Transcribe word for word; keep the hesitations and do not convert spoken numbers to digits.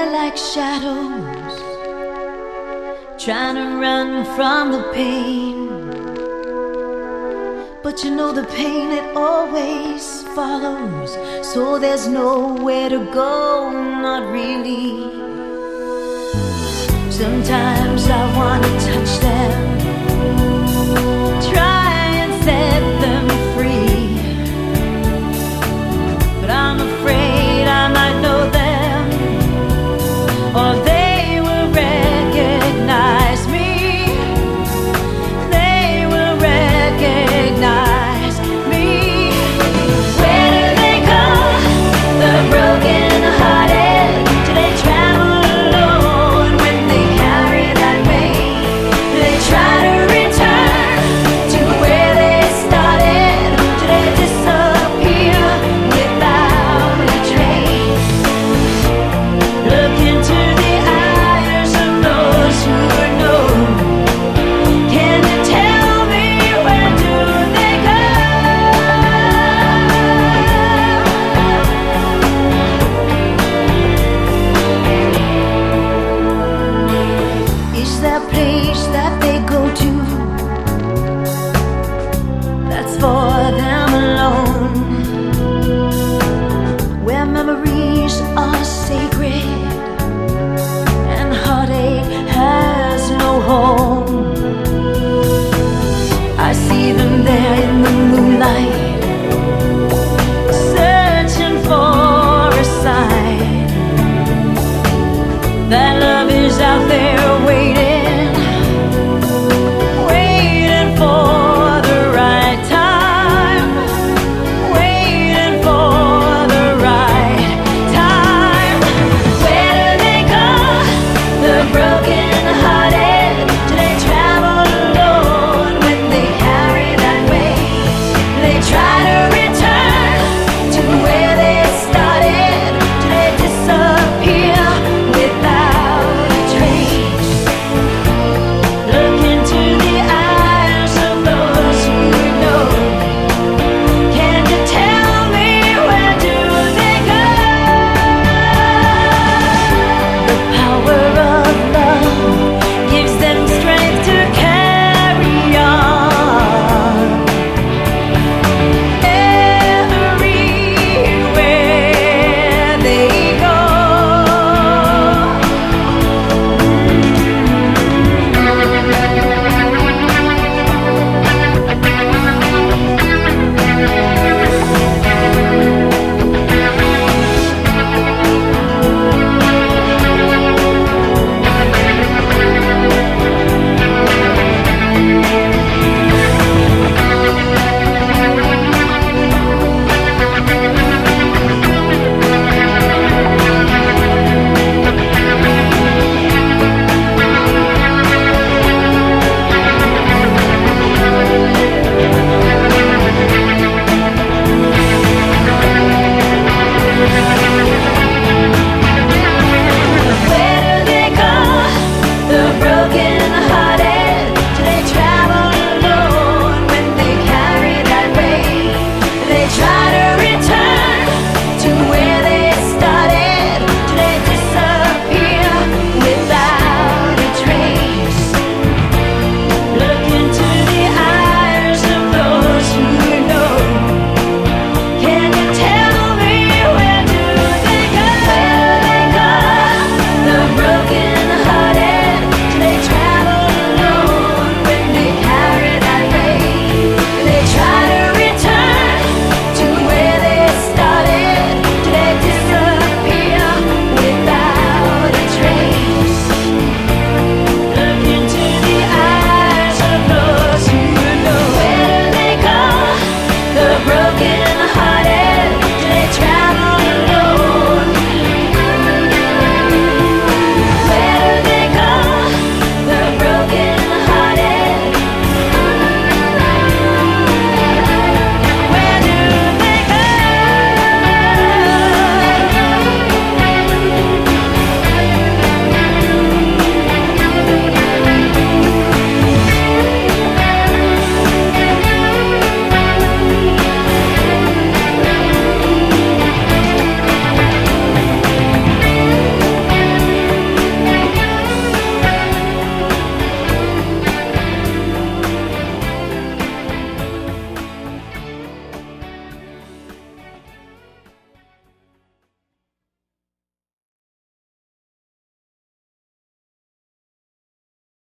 They're like shadows, trying to run from the pain. But you know the pain, it always follows, so there's nowhere to go, not really. Sometimes I wanna touch them, try and set them free, but I'm afraid I might know them, or they will recognize me. They will recognize me. Where do they go, the broken hearted? Do they travel alone when they carry that pain? Do they try to return to where they started? Do they disappear without a trace? Look into the eyes of those who know. Can you tell me, where do they go? Is there a place that they go to that's for them alone, where memories are sacred and heartache has no home? I see them there in the moonlight, searching for a sign that love is out there waiting, waiting for the right time, waiting for the right time. Where do they go, the broken hearted? Do they travel alone when they carry that weight? Do they try to return to where they started? Do they disappear without a trace? Look into the eyes of those who know. Can you tell me, where do they go? The